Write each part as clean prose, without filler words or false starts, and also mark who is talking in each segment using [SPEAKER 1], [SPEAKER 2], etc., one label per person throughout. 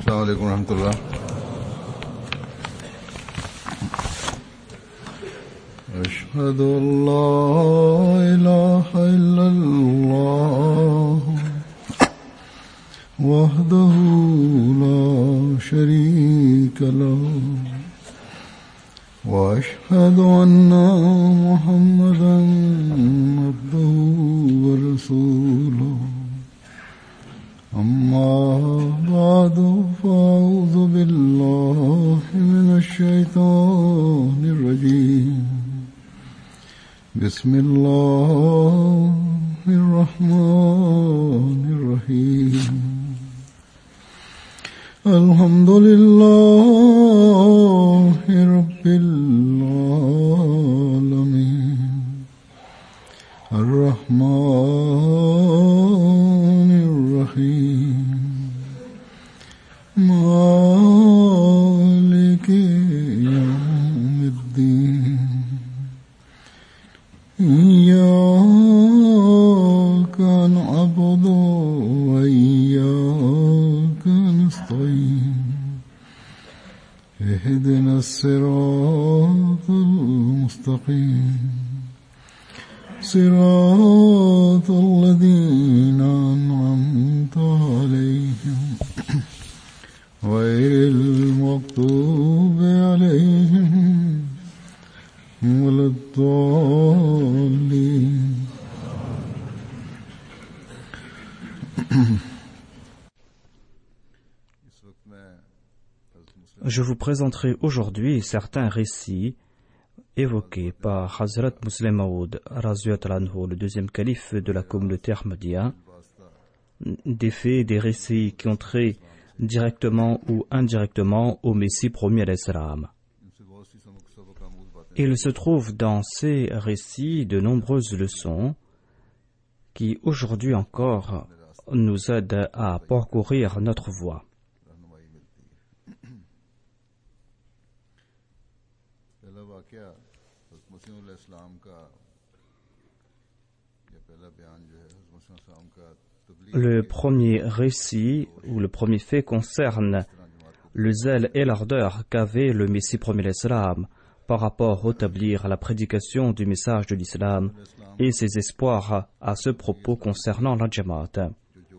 [SPEAKER 1] Assalamu alaikum wa rahmatullah. Ashhadu an la ilaha illallah wahdahu la sharika lahu wa ashhadu anna Muhammadan abduhu wa rasuluhu. أما بعد فأعوذ بالله من الشيطان الرجيم بسم الله الرحمن الرحيم الحمد لله رب العالمين الرحمن الرحيم مالك يوم الدين إياك نعبد وإياك نستعين اهدنا الصراط المستقيم صراط الذين أنعمت عليهم غير المغضوب عليهم ولا الضالين.
[SPEAKER 2] Je vous présenterai aujourd'hui certains récits évoqués par Hazrat Musleh Maud, le deuxième calife de la communauté Ahmadiyya, des faits et des récits qui ont trait directement ou indirectement au Messie promis alayhi salam. Il se trouve dans ces récits de nombreuses leçons qui aujourd'hui encore nous aident à parcourir notre voie. Le premier récit ou le premier fait concerne le zèle et l'ardeur qu'avait le Messie premier l'Islam par rapport au établir la prédication du message de l'Islam et ses espoirs à ce propos concernant la Jamaat.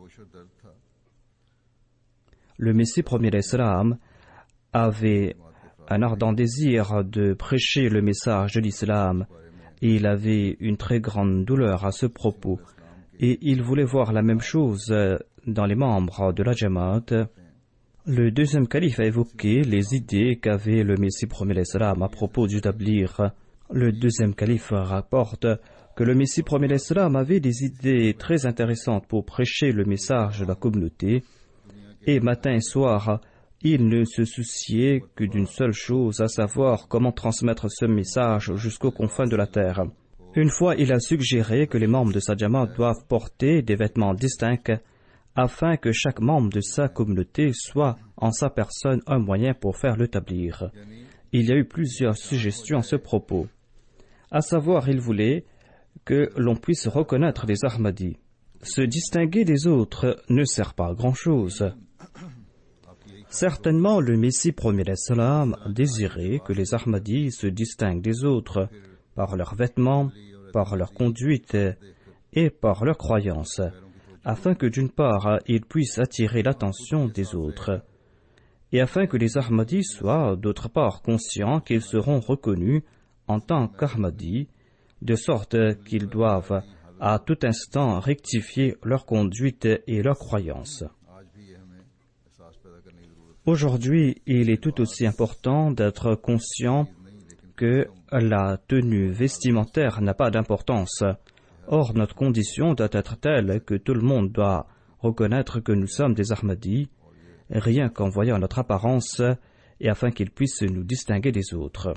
[SPEAKER 2] Le Messie premier l'Islam avait un ardent désir de prêcher le message de l'Islam et il avait une très grande douleur à ce propos. Et il voulait voir la même chose dans les membres de la Jamaat. Le deuxième calife a évoqué les idées qu'avait le Messie premier l'Islam à propos d'établir. Le deuxième calife rapporte que le Messie premier l'Islam avait des idées très intéressantes pour prêcher le message de la communauté. Et matin et soir, il ne se souciait que d'une seule chose, à savoir comment transmettre ce message jusqu'aux confins de la terre. Une fois, il a suggéré que les membres de sa Jamaat doivent porter des vêtements distincts afin que chaque membre de sa communauté soit en sa personne un moyen pour faire l'établir. Il y a eu plusieurs suggestions à ce propos. À savoir, il voulait que l'on puisse reconnaître les Ahmadis. Se distinguer des autres ne sert pas à grand-chose. Certainement, le Messie premier l'Islam désirait que les Ahmadis se distinguent des autres par leurs vêtements, par leur conduite et par leurs croyances, afin que d'une part, ils puissent attirer l'attention des autres, et afin que les Ahmadis soient d'autre part conscients qu'ils seront reconnus en tant qu'Ahmadis, de sorte qu'ils doivent à tout instant rectifier leur conduite et leurs croyances. Aujourd'hui, il est tout aussi important d'être conscient que la tenue vestimentaire n'a pas d'importance. Or, notre condition doit être telle que tout le monde doit reconnaître que nous sommes des Ahmadis, rien qu'en voyant notre apparence, et afin qu'ils puissent nous distinguer des autres.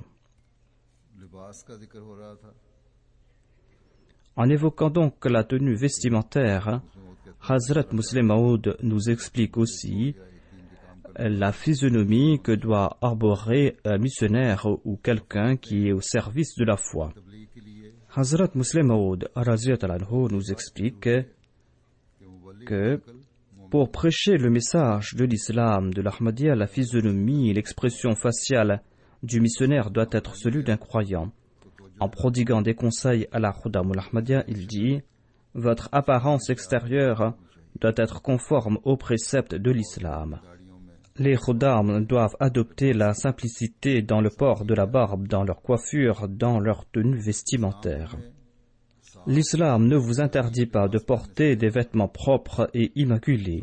[SPEAKER 2] En évoquant donc la tenue vestimentaire, Hazrat Musleh Maud nous explique aussi la physionomie que doit arborer un missionnaire ou quelqu'un qui est au service de la foi. Hazrat Musleh Maud nous explique que Pour prêcher le message de l'islam, de l'Ahmadiyya, la physionomie et l'expression faciale du missionnaire doit être celui d'un croyant. En prodiguant des conseils à la Khuddam al-Ahmadiyya, il dit « Votre apparence extérieure doit être conforme aux préceptes de l'islam. » Les Khuddam doivent adopter la simplicité dans le port de la barbe, dans leur coiffure, dans leur tenue vestimentaire. L'islam ne vous interdit pas de porter des vêtements propres et immaculés.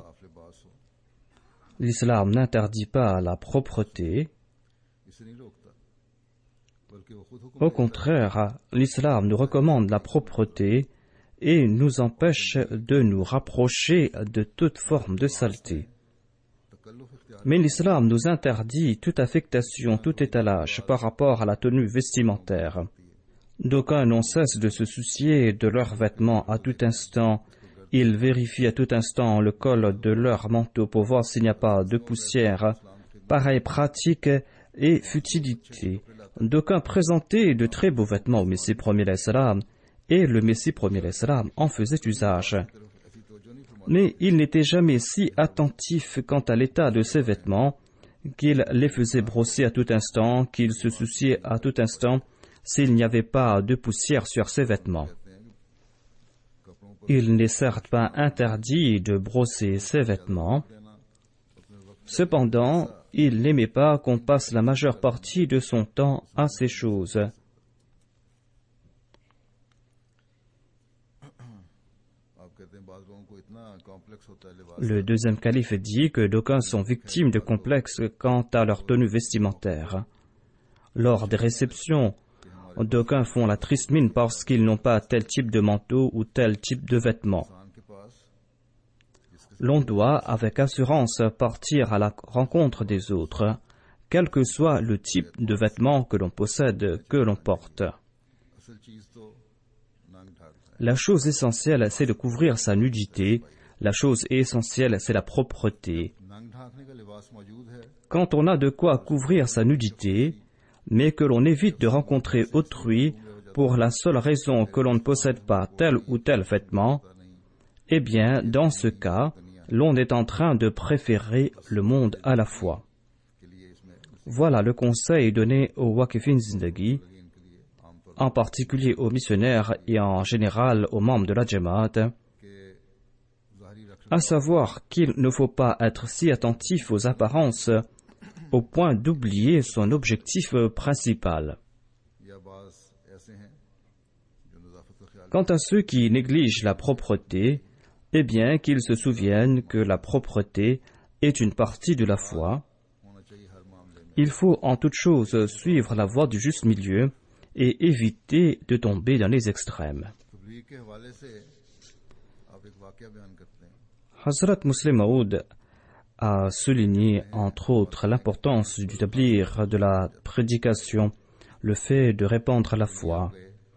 [SPEAKER 2] L'islam n'interdit pas la propreté. Au contraire, l'islam nous recommande la propreté et nous empêche de nous rapprocher de toute forme de saleté. Mais l'islam nous interdit toute affectation, tout étalage par rapport à la tenue vestimentaire. D'aucuns n'ont cesse de se soucier de leurs vêtements à tout instant. Ils vérifient à tout instant le col de leur manteau pour voir s'il n'y a pas de poussière. Pareille pratique et futilité. D'aucuns présentaient de très beaux vêtements au Messie premier salam, et le Messie premier salam en faisait usage. Mais il n'était jamais si attentif quant à l'état de ses vêtements qu'il les faisait brosser à tout instant, qu'il se souciait à tout instant s'il n'y avait pas de poussière sur ses vêtements. Il n'est certes pas interdit de brosser ses vêtements. Cependant, il n'aimait pas qu'on passe la majeure partie de son temps à ces choses. Le deuxième calife dit que d'aucuns sont victimes de complexes quant à leur tenue vestimentaire. Lors des réceptions, d'aucuns font la triste mine parce qu'ils n'ont pas tel type de manteau ou tel type de vêtements. L'on doit, avec assurance, partir à la rencontre des autres, quel que soit le type de vêtements que l'on possède, que l'on porte. La chose essentielle, c'est de couvrir sa nudité. La chose essentielle, c'est la propreté. Quand on a de quoi couvrir sa nudité, mais que l'on évite de rencontrer autrui pour la seule raison que l'on ne possède pas tel ou tel vêtement, eh bien, dans ce cas, l'on est en train de préférer le monde à la foi. Voilà le conseil donné aux Waqifin Zindagi, en particulier aux missionnaires et en général aux membres de la Jamaat, à savoir qu'il ne faut pas être si attentif aux apparences au point d'oublier son objectif principal. Quant à ceux qui négligent la propreté, eh bien qu'ils se souviennent que la propreté est une partie de la foi. Il faut en toute chose suivre la voie du juste milieu et éviter de tomber dans les extrêmes. Hazrat Muslim Maud a souligné entre autres l'importance du tablir, de la prédication, le fait de répandre la foi.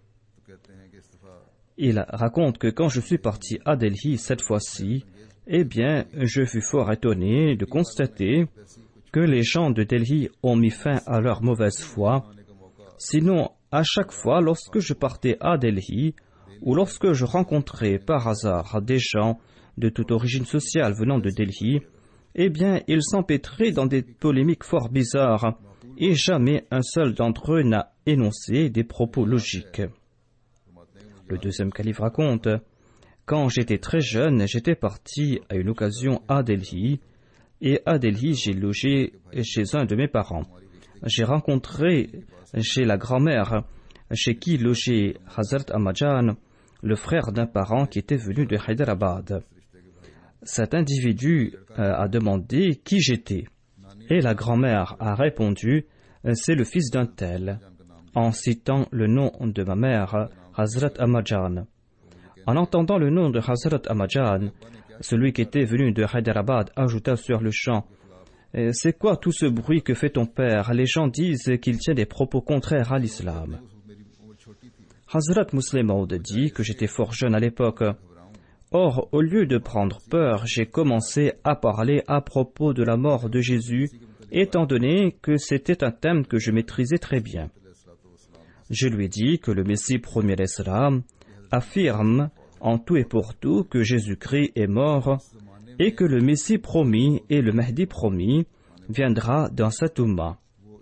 [SPEAKER 2] Il raconte que quand je suis parti à Delhi cette fois-ci, eh bien, je fus fort étonné de constater que les gens de Delhi ont mis fin à leur mauvaise foi. Sinon, à chaque fois, lorsque je partais à Delhi, ou lorsque je rencontrais par hasard des gens de toute origine sociale venant de Delhi, eh bien, ils s'empêtraient dans des polémiques fort bizarres, et jamais un seul d'entre eux n'a énoncé des propos logiques. Le deuxième calife raconte, « Quand j'étais très jeune, j'étais parti à une occasion à Delhi, et à Delhi, j'ai logé chez un de mes parents. J'ai rencontré chez la grand-mère, chez qui logeait Hazrat Ahmadjan, le frère d'un parent qui était venu de Hyderabad. Cet individu a demandé qui j'étais, et la grand-mère a répondu, c'est le fils d'un tel, en citant le nom de ma mère, Hazrat Ahmadjan. En entendant le nom de Hazrat Ahmadjan, celui qui était venu de Hyderabad ajouta sur le champ, c'est quoi tout ce bruit que fait ton père? Les gens disent qu'il tient des propos contraires à l'islam. Hazrat Muslim Maud dit que j'étais fort jeune à l'époque. Or, au lieu de prendre peur, j'ai commencé à parler à propos de la mort de Jésus, étant donné que c'était un thème que je maîtrisais très bien. Je lui ai dit que le Messie premier l'Islam affirme en tout et pour tout que Jésus-Christ est mort et que le Messie promis et le Mahdi promis viendra dans cette Ummah.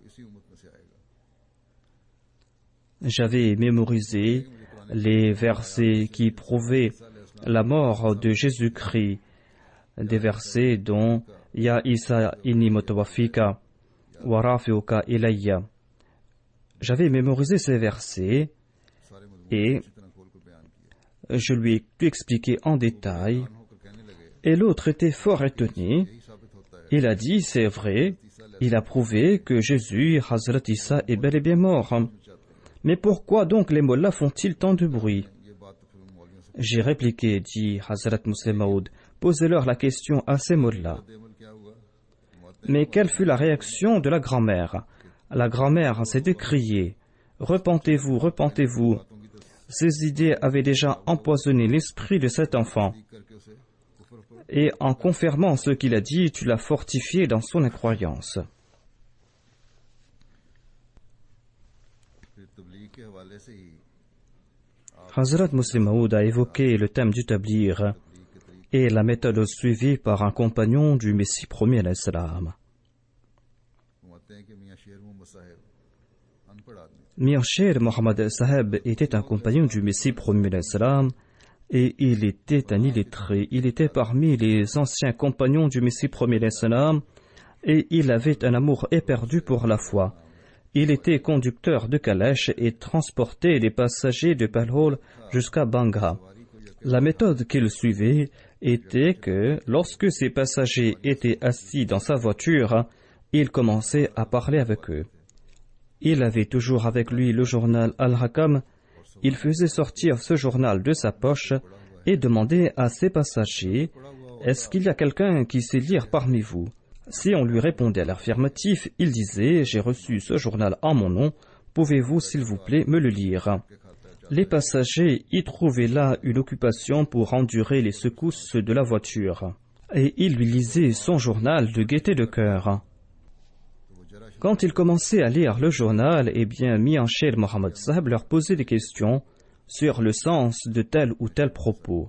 [SPEAKER 2] J'avais mémorisé les versets qui prouvaient la mort de Jésus-Christ, des versets dont Ya Isa inni mutawaffika wa rafiuka ilayya. J'avais mémorisé ces versets et je lui ai tout expliqué en détail. Et l'autre était fort étonné. Il a dit, c'est vrai, il a prouvé que Jésus, Hazrat Isa, est bel et bien mort. Mais pourquoi donc les mollahs font-ils tant de bruit? J'ai répliqué, dit Hazrat Muslim Maud, posez-leur la question à ces mollahs. Mais quelle fut la réaction de la grand-mère? La grand-mère s'est écriée, repentez-vous, repentez-vous. Ces idées avaient déjà empoisonné l'esprit de cet enfant. Et en confirmant ce qu'il a dit, tu l'as fortifié dans son incroyance. Hazrat Muslim Maud a évoqué le thème du tablir et la méthode suivie par un compagnon du Messie premier à l'Islam. Mian Sher Mohammad Saheb était un compagnon du Messie premier à l'Islam et il était un illettré. Il était parmi les anciens compagnons du Messie premier à l'Islam et il avait un amour éperdu pour la foi. Il était conducteur de calèche et transportait les passagers de Palhol jusqu'à Bangha. La méthode qu'il suivait était que, lorsque ces passagers étaient assis dans sa voiture, il commençait à parler avec eux. Il avait toujours avec lui le journal Al-Hakam. Il faisait sortir ce journal de sa poche et demandait à ses passagers « Est-ce qu'il y a quelqu'un qui sait lire parmi vous ?» Si on lui répondait à l'affirmatif, il disait « J'ai reçu ce journal en mon nom, pouvez-vous s'il vous plaît me le lire ?» Les passagers y trouvaient là une occupation pour endurer les secousses de la voiture, et ils lui lisaient son journal de gaieté de cœur. Quand ils commençaient à lire le journal, eh bien, Mian Sher Mohammad Saheb leur posait des questions sur le sens de tel ou tel propos,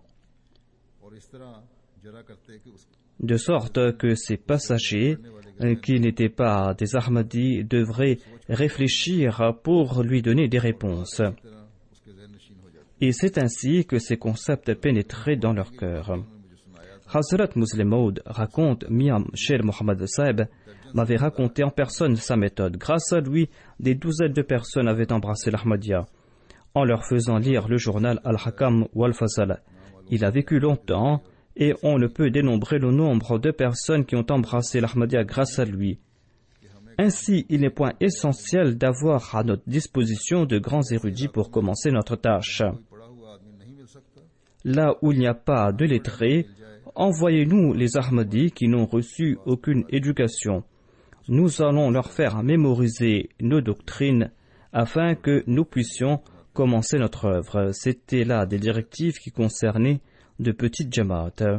[SPEAKER 2] de sorte que ces passagers, qui n'étaient pas des Ahmadis, devraient réfléchir pour lui donner des réponses. Et c'est ainsi que ces concepts pénétraient dans leur cœur. Hazrat Muslim Maud raconte, Mian Sher Mohammad Saheb m'avait raconté en personne sa méthode. Grâce à lui, des douzaines de personnes avaient embrassé l'Ahmadiyya, en leur faisant lire le journal Al-Hakam ou Al-Fazal. Il a vécu longtemps, et on ne peut dénombrer le nombre de personnes qui ont embrassé l'Ahmadiyya grâce à lui. Ainsi, il n'est point essentiel d'avoir à notre disposition de grands érudits pour commencer notre tâche. Là où il n'y a pas de lettrés, envoyez-nous les Ahmadis qui n'ont reçu aucune éducation. Nous allons leur faire mémoriser nos doctrines afin que nous puissions commencer notre œuvre. C'était là des directives qui concernaient de petites jamaat.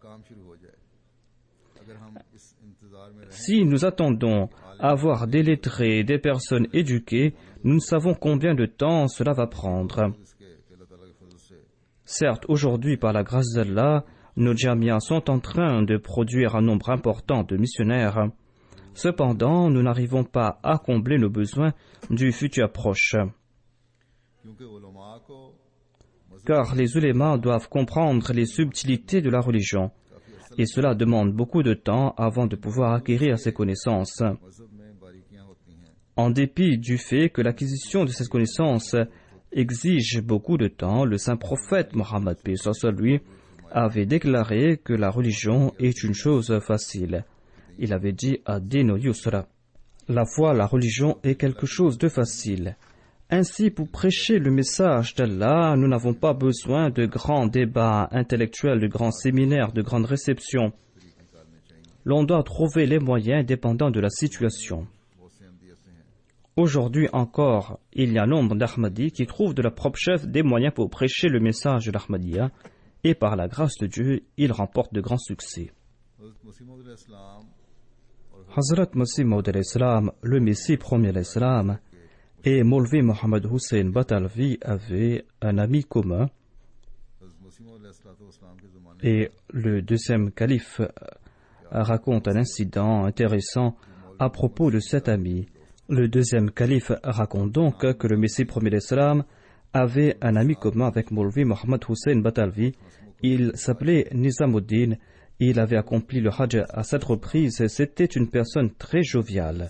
[SPEAKER 2] Si nous attendons à avoir des lettrés et des personnes éduquées, nous ne savons combien de temps cela va prendre. Certes, aujourd'hui, par la grâce d'Allah, nos jamias sont en train de produire un nombre important de missionnaires. Cependant, nous n'arrivons pas à combler nos besoins du futur proche. Car les ulémas doivent comprendre les subtilités de la religion, et cela demande beaucoup de temps avant de pouvoir acquérir ces connaissances. En dépit du fait que l'acquisition de ces connaissances exige beaucoup de temps, le saint prophète Mohammed lui avait déclaré que la religion est une chose facile. Il avait dit à Dino Yusra, la foi, la religion est quelque chose de facile. Ainsi, pour prêcher le message d'Allah, nous n'avons pas besoin de grands débats intellectuels, de grands séminaires, de grandes réceptions. L'on doit trouver les moyens dépendant de la situation. Aujourd'hui encore, il y a nombre d'Ahmadis qui trouvent de leur propre chef des moyens pour prêcher le message de l'Ahmadiyya, et par la grâce de Dieu, ils remportent de grands succès. Hazrat Masih Maud al-Islam, le Messie premier à l'Islam, et Maulvi Mohammed Hussein Batalvi avaient un ami commun. Et le deuxième calife raconte un incident intéressant à propos de cet ami. Le deuxième calife raconte donc que le Messie premier d'Islam avait un ami commun avec Maulvi Mohammed Hussein Batalvi. Il s'appelait Nizamuddin. Il avait accompli le Hajj à 7 reprises. C'était une personne très joviale.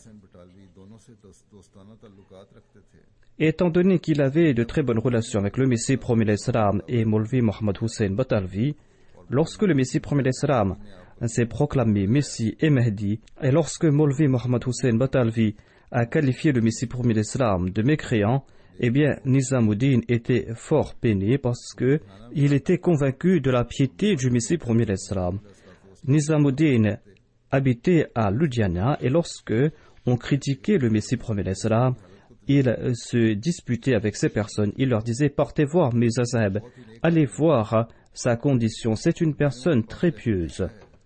[SPEAKER 2] Étant donné qu'il avait de très bonnes relations avec le Messie premier d'Islam et Maulvi Mohammed Hussein Batalvi, lorsque le Messie premier d'Islam s'est proclamé Messie et Mahdi, et lorsque Maulvi Mohammed Hussein Batalvi a qualifié le Messie premier d'Islam de mécréant, eh bien Nizamuddin était fort peiné parce que il était convaincu de la piété du Messie premier d'Islam. Nizamuddin habitait à Ludhiana et lorsque on critiquait le Messie premier d'Islam, il se disputait avec ces personnes. Il leur disait: partez voir mes azab, allez voir sa condition, c'est une personne très pieuse.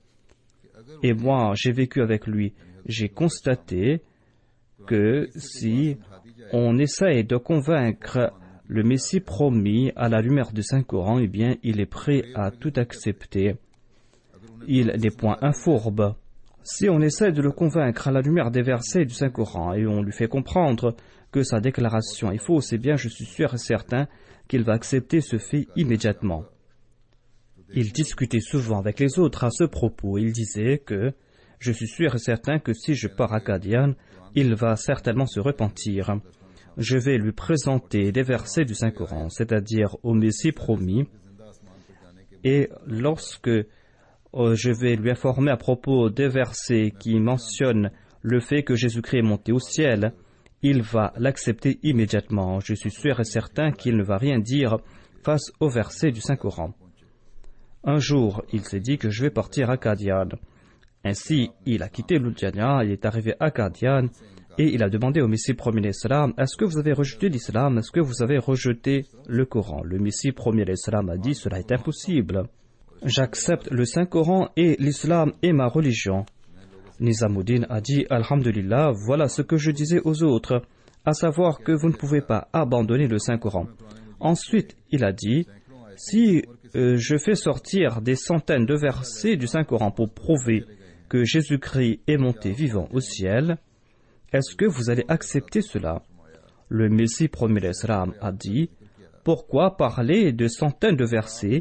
[SPEAKER 2] Et moi, j'ai vécu avec lui. J'ai constaté que si on essaye de convaincre le Messie promis à la lumière du Saint-Coran, eh bien, il est prêt à tout accepter. Il n'est point un fourbe. Si on essaie de le convaincre à la lumière des versets du Saint-Coran et on lui fait comprendre que sa déclaration est fausse, eh bien, je suis sûr et certain qu'il va accepter ce fait immédiatement. Il discutait souvent avec les autres à ce propos. Il disait que je suis sûr et certain que si je pars à Qadian, il va certainement se repentir. Je vais lui présenter des versets du Saint-Coran, c'est-à-dire au Messie promis, et lorsque je vais lui informer à propos des versets qui mentionnent le fait que Jésus-Christ est monté au ciel, il va l'accepter immédiatement. Je suis sûr et certain qu'il ne va rien dire face aux versets du Saint-Coran. Un jour, il s'est dit que je vais partir à Qadian. Ainsi, il a quitté Ludhiana, il est arrivé à Qadian et il a demandé au Messie premier d'Islam: est-ce que vous avez rejeté l'Islam? Est-ce que vous avez rejeté le Coran? Le Messie premier d'Islam a dit: cela est impossible. J'accepte le Saint-Coran et l'Islam est ma religion. Nizamuddin a dit: Alhamdulillah, voilà ce que je disais aux autres, à savoir que vous ne pouvez pas abandonner le Saint-Coran. Ensuite, il a dit: si je fais sortir des centaines de versets du Saint-Coran pour prouver que Jésus-Christ est monté vivant au ciel, est-ce que vous allez accepter cela? Le Messie premier d'Islam a dit: pourquoi parler de centaines de versets?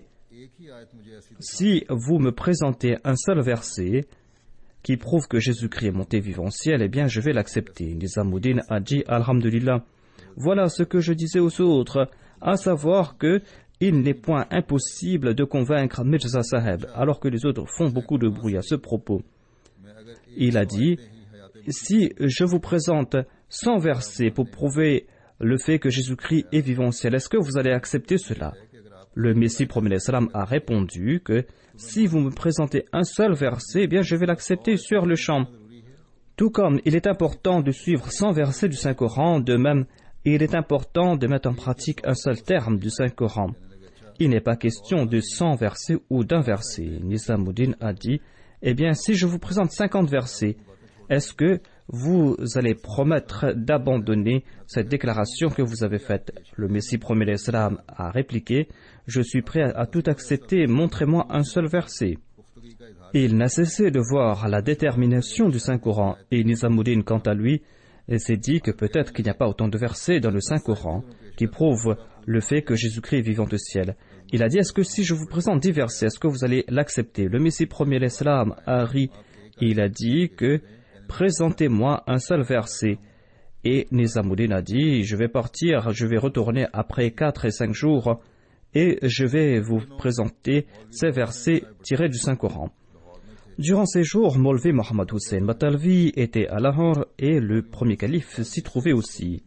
[SPEAKER 2] Si vous me présentez un seul verset qui prouve que Jésus-Christ est monté vivant au ciel, eh bien je vais l'accepter. Nizamuddin a dit: Alhamdulillah, voilà ce que je disais aux autres, à savoir que il n'est point impossible de convaincre Mirza Saheb, alors que les autres font beaucoup de bruit à ce propos. Il a dit: si je vous présente 100 versets pour prouver le fait que Jésus-Christ est vivant au ciel, est-ce que vous allez accepter cela? Le Messie premier d'Islam a répondu que si vous me présentez un seul verset, eh bien je vais l'accepter sur le champ. Tout comme il est important de suivre 100 versets du Saint-Coran, de même il est important de mettre en pratique un seul terme du Saint-Coran. Il n'est pas question de 100 versets ou d'un verset. Nizamuddin a dit: eh bien si je vous présente 50 versets, est-ce que vous allez promettre d'abandonner cette déclaration que vous avez faite? Le Messie premier d'Islam a répliqué: je suis prêt à tout accepter, montrez-moi un seul verset. Il n'a cessé de voir la détermination du Saint-Coran, et Nizamuddin, quant à lui, s'est dit que peut-être qu'il n'y a pas autant de versets dans le Saint-Coran qui prouvent le fait que Jésus-Christ est vivant au ciel. Il a dit: est-ce que si je vous présente 10 versets, est-ce que vous allez l'accepter? Le Messie premier d'Islam a ri. Il a dit que présentez-moi un seul verset. Et Nizamuddin a dit: je vais partir, je vais retourner après 4 et 5 jours et je vais vous présenter ces versets tirés du Saint-Coran. Durant ces jours, Maulvi Mohammed Hussein Batalvi était à Lahore et le premier calife s'y trouvait aussi.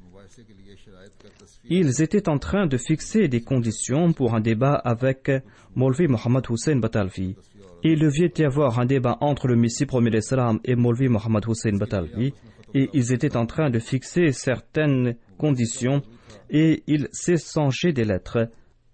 [SPEAKER 2] Ils étaient en train de fixer des conditions pour un débat avec Maulvi Mohammed Hussein Batalvi. Il devait y avoir un débat entre le Messie premier d'Islam et Maulvi Mohammed Hussein Batalvi, et ils étaient en train de fixer certaines conditions et ils s'échangeaient des lettres.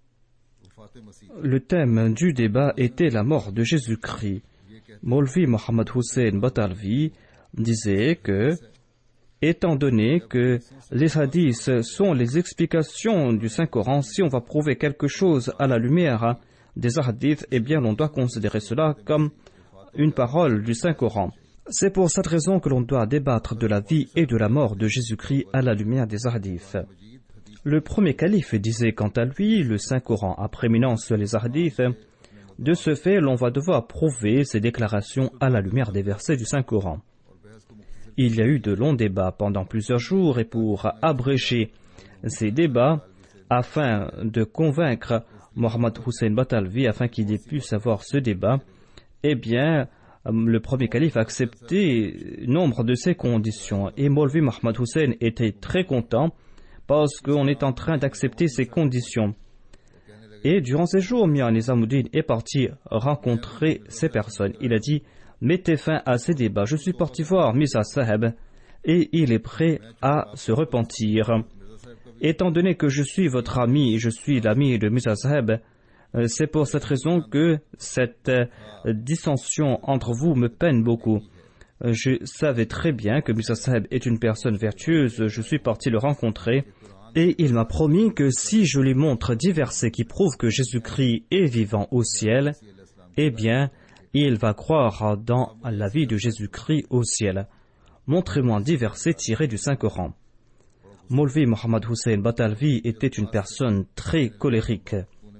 [SPEAKER 2] Le thème du débat était la mort de Jésus-Christ. Maulvi Mohammed Hussein Batalvi disait que, étant donné que les hadiths sont les explications du Saint-Coran, si on va prouver quelque chose à la lumière des hadiths, eh bien l'on doit considérer cela comme une parole du Saint-Coran. C'est pour cette raison que l'on doit débattre de la vie et de la mort de Jésus-Christ à la lumière des hadiths. Le premier calife disait quant à lui, le Saint-Coran a prééminence sur les hadiths. De ce fait, l'on va devoir prouver ces déclarations à la lumière des versets du Saint-Coran. Il y a eu de longs débats pendant plusieurs jours et pour abréger ces débats, afin de convaincre Mohammed Hussein Batalvi, afin qu'il ait pu savoir ce débat, eh bien, le premier calife a accepté nombre de ces conditions. Et Maulvi Mohammed Hussein était très content parce qu'on est en train d'accepter ces conditions. Et durant ces jours, Mian Nizamuddin est parti rencontrer ces personnes. Il a dit, mettez fin à ces débats. Je suis parti voir Mirza Saheb et il est prêt à se repentir. Étant donné que je suis votre ami et je suis l'ami de Mirza Saheb, c'est pour cette raison que cette dissension entre vous me peine beaucoup. Je savais très bien que Mirza Saheb est une personne vertueuse. Je suis parti le rencontrer et il m'a promis que si je lui montre 10 versets qui prouvent que Jésus-Christ est vivant au ciel, eh bien, il va croire dans la vie de Jésus-Christ au ciel. Montrez-moi 10 versets tirés du Saint-Coran. Maulvi Mohammed Hussein Batalvi était une personne très colérique.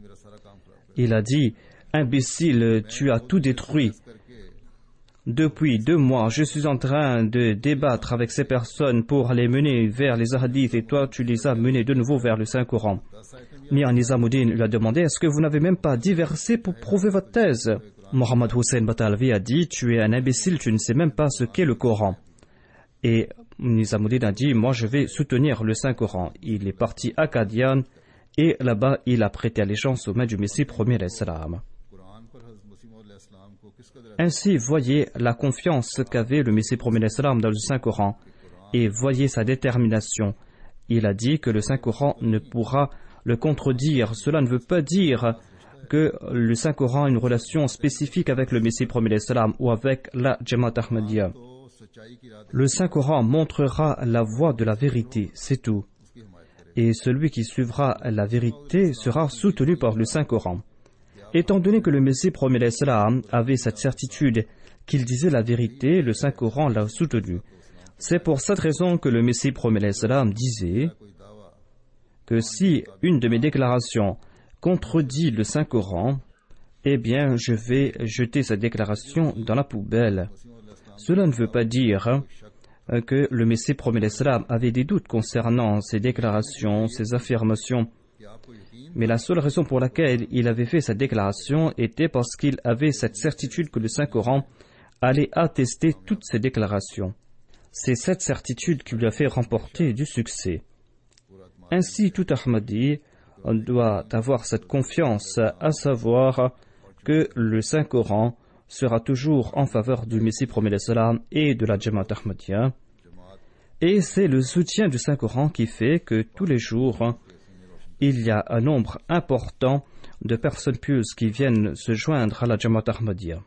[SPEAKER 2] Il a dit, imbécile, tu as tout détruit. Depuis 2 mois, je suis en train de débattre avec ces personnes pour les mener vers les hadiths et toi, tu les as menés de nouveau vers le Saint-Coran. Mian Nizamuddin lui a demandé, est-ce que vous n'avez même pas 10 versets pour prouver votre thèse? Mohammed Hussein Batalvi a dit, tu es un imbécile, tu ne sais même pas ce qu'est le Coran. Et Nizamuddin a dit, moi je vais soutenir le Saint-Coran. Il est parti à Qadian et là-bas il a prêté allégeance au maître du Messie premier l'Islam. Ainsi, voyez la confiance qu'avait le Messie premier l'Islam dans le Saint-Coran et voyez sa détermination. Il a dit que le Saint-Coran ne pourra le contredire. Cela ne veut pas dire que le Saint-Coran a une relation spécifique avec le Messie premier l'Islam ou avec la Jamaat Ahmadiyya. Le Saint-Coran montrera la voie de la vérité, c'est tout. Et celui qui suivra la vérité sera soutenu par le Saint-Coran. Étant donné que le Messie premier l'Islam avait cette certitude qu'il disait la vérité, le Saint-Coran l'a soutenu. C'est pour cette raison que le Messie premier l'Islam disait que si une de mes déclarations contredit le Saint-Coran, eh bien je vais jeter cette déclaration dans la poubelle. Cela ne veut pas dire que le Messie premier l'Islam avait des doutes concernant ses déclarations, ses affirmations. Mais la seule raison pour laquelle il avait fait cette déclaration était parce qu'il avait cette certitude que le Saint-Coran allait attester toutes ses déclarations. C'est cette certitude qui lui a fait remporter du succès. Ainsi, tout Ahmadi doit avoir cette confiance, à savoir que le Saint-Coran sera toujours en faveur du Messie premier l'Islam et de la Jamaat Ahmadiyya. Et c'est le soutien du Saint-Coran qui fait que tous les jours, il y a un nombre important de personnes pieuses qui viennent se joindre à la Jamaat Ahmadiyya.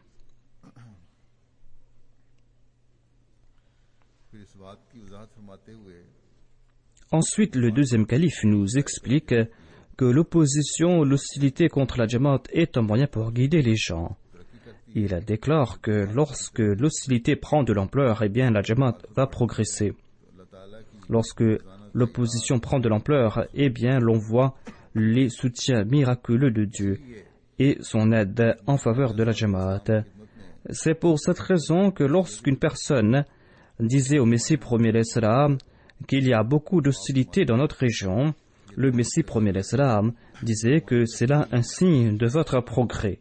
[SPEAKER 2] Ensuite, le deuxième calife nous explique que l'opposition, l'hostilité contre la Jamaat est un moyen pour guider les gens. Il déclare que lorsque l'hostilité prend de l'ampleur, eh bien la Jamaat va progresser. Lorsque l'opposition prend de l'ampleur, eh bien l'on voit les soutiens miraculeux de Dieu et son aide en faveur de la Jamaat. C'est pour cette raison que lorsqu'une personne disait au Messie premier l'Islam qu'il y a beaucoup d'hostilité dans notre région, le Messie premier l'Islam disait que c'est là un signe de votre progrès.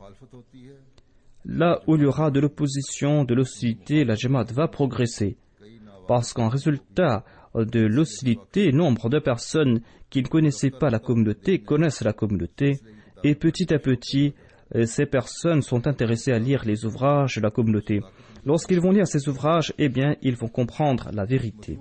[SPEAKER 2] Là où il y aura de l'opposition, de l'hostilité, la Jamaat va progresser. Parce qu'en résultat de l'hostilité, nombre de personnes qui ne connaissaient pas la communauté connaissent la communauté et petit à petit, ces personnes sont intéressées à lire les ouvrages de la communauté. Lorsqu'ils vont lire ces ouvrages, eh bien, ils vont comprendre la vérité.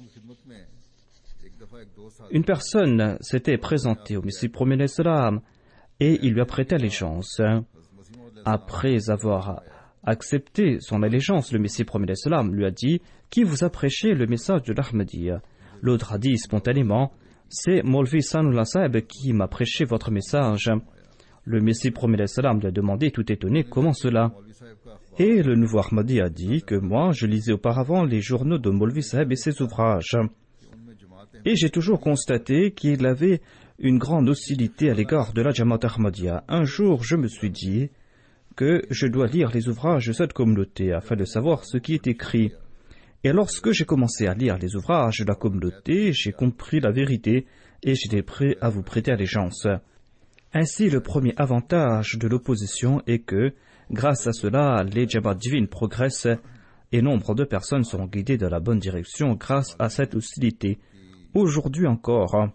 [SPEAKER 2] Une personne s'était présentée au Messie premier l'Islam et il lui a prêté allégeance. Après avoir accepté son allégeance, le Messie premier l'Islam lui a dit « Qui vous a prêché le message de l'Ahmadiyya ?» L'autre a dit spontanément « C'est Maulvi Sanullah Saheb qui m'a prêché votre message. » Le Messie promet l'Islam lui a demandé, tout étonné, comment cela? Et le nouveau Ahmadi a dit que moi, je lisais auparavant les journaux de Maulvi Saheb et ses ouvrages. Et j'ai toujours constaté qu'il avait une grande hostilité à l'égard de la Jamaat Ahmadiyya. Un jour, je me suis dit que je dois lire les ouvrages de cette communauté afin de savoir ce qui est écrit. Et lorsque j'ai commencé à lire les ouvrages de la communauté, j'ai compris la vérité et j'étais prêt à vous prêter allégeance. Ainsi, le premier avantage de l'opposition est que, grâce à cela, les Jamaat divines progressent et nombre de personnes sont guidées dans la bonne direction grâce à cette hostilité. Aujourd'hui encore,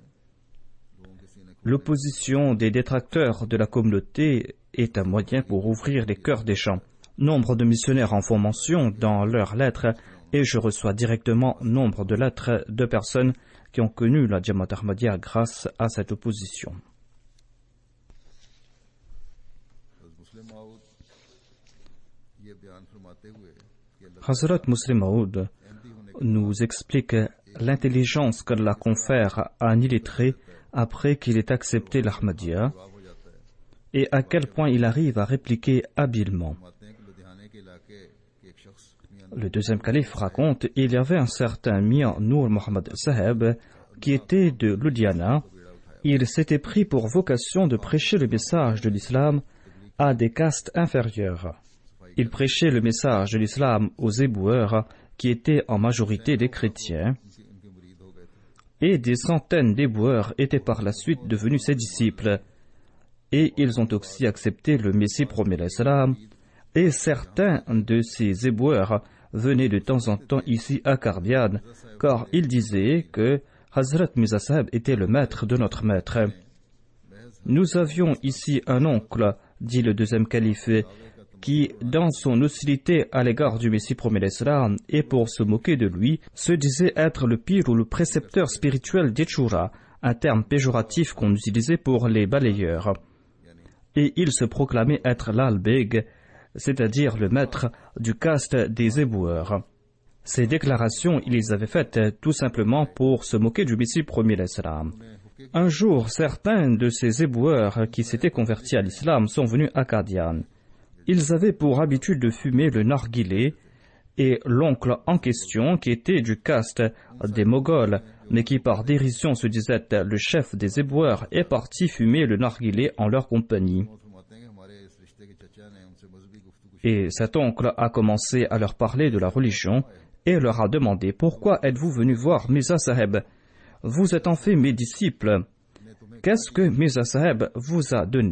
[SPEAKER 2] l'opposition des détracteurs de la communauté est un moyen pour ouvrir les cœurs des gens. Nombre de missionnaires en font mention dans leurs lettres et je reçois directement nombre de lettres de personnes qui ont connu la Jamaat Ahmadiyya grâce à cette opposition. Hazrat Muslim Maud nous explique l'intelligence qu'Allah confère à un illettré après qu'il ait accepté l'Ahmadiyya et à quel point il arrive à répliquer habilement. Le deuxième calife raconte il y avait un certain Mian Noor Mohammad Saheb qui était de Ludhiana. Il s'était pris pour vocation de prêcher le message de l'islam à des castes inférieures. Il prêchait le message de l'islam aux éboueurs qui étaient en majorité des chrétiens et des centaines d'éboueurs étaient par la suite devenus ses disciples et ils ont aussi accepté le Messie promet l'islam et certains de ces éboueurs venaient de temps en temps ici à Kardian car ils disaient que Hazrat Mirza Saheb était le maître de notre maître. Nous avions ici un oncle, dit le deuxième calife, qui, dans son hostilité à l'égard du Messie promet l'Islam et pour se moquer de lui, se disait être le pire ou le précepteur spirituel des Tchoura, un terme péjoratif qu'on utilisait pour les balayeurs. Et il se proclamait être l'Al-Beg, c'est-à-dire le maître du caste des éboueurs. Ces déclarations, il les avait faites tout simplement pour se moquer du Messie promet l'Islam. Un jour, certains de ces éboueurs qui s'étaient convertis à l'islam sont venus à Qadian. Ils avaient pour habitude de fumer le narguilé et l'oncle en question, qui était du caste des Moghols, mais qui par dérision se disait le chef des éboueurs, est parti fumer le narguilé en leur compagnie. Et cet oncle a commencé à leur parler de la religion et leur a demandé « Pourquoi êtes-vous venu voir Mirza Saheb ? Vous êtes en fait mes disciples. Qu'est-ce que Mirza Saheb vous a donné ?»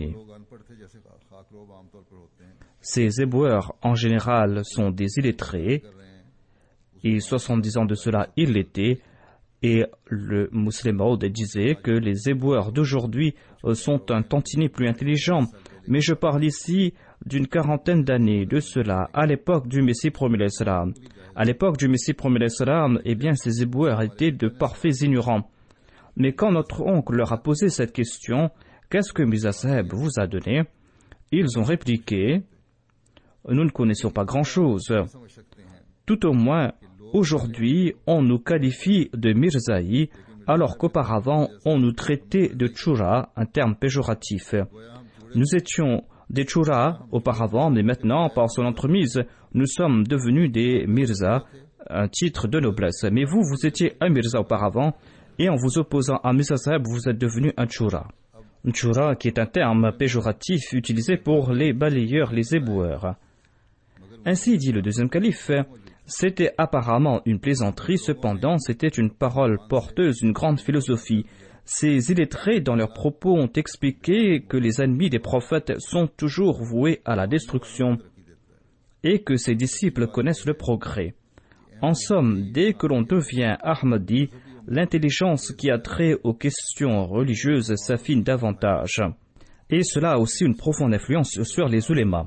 [SPEAKER 2] Ces éboueurs, en général, sont des illettrés, et 70 ans de cela, ils l'étaient, et le Muslim Maud disait que les éboueurs d'aujourd'hui sont un tantinet plus intelligents, mais je parle ici d'une quarantaine d'années de cela, à l'époque du Messie promet l'Islam. À l'époque du Messie promet l'Islam, eh bien, ces éboueurs étaient de parfaits ignorants. Mais quand notre oncle leur a posé cette question, « Qu'est-ce que Mirza Saheb vous a donné ?» Ils ont répliqué, « Nous ne connaissons pas grand-chose. Tout au moins, aujourd'hui, on nous qualifie de Mirzaï, alors qu'auparavant, on nous traitait de Tchoura, un terme péjoratif. Nous étions des Tchoura auparavant, mais maintenant, par son entremise, nous sommes devenus des Mirza, un titre de noblesse. Mais vous, vous étiez un Mirza auparavant, et en vous opposant à Mirza Saheb, vous êtes devenu un Tchoura. » Tchoura, qui est un terme péjoratif utilisé pour les balayeurs, les éboueurs. Ainsi dit le deuxième calife, c'était apparemment une plaisanterie, cependant c'était une parole porteuse d'une grande philosophie. Ces illettrés, dans leurs propos, ont expliqué que les ennemis des prophètes sont toujours voués à la destruction et que ses disciples connaissent le progrès. En somme, dès que l'on devient Ahmadi, l'intelligence qui a trait aux questions religieuses s'affine davantage. Et cela a aussi une profonde influence sur les ulémas.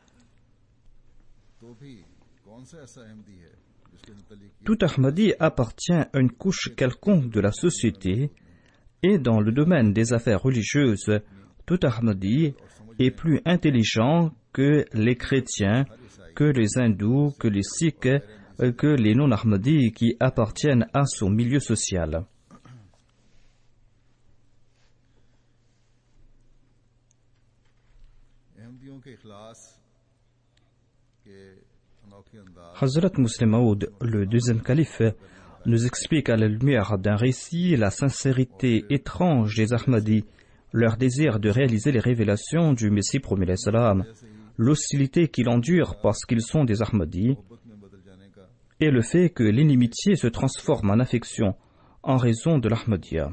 [SPEAKER 2] Tout Ahmadi appartient à une couche quelconque de la société et dans le domaine des affaires religieuses, tout Ahmadi est plus intelligent que les chrétiens, que les hindous, que les sikhs, que les non-Ahmadis qui appartiennent à son milieu social. Hazrat Muslim Maud, le deuxième calife, nous explique à la lumière d'un récit la sincérité étrange des Ahmadis, leur désir de réaliser les révélations du Messie promis salam, l'hostilité qu'ils endurent parce qu'ils sont des Ahmadis, et le fait que l'inimitié se transforme en affection en raison de l'Ahmadiyya.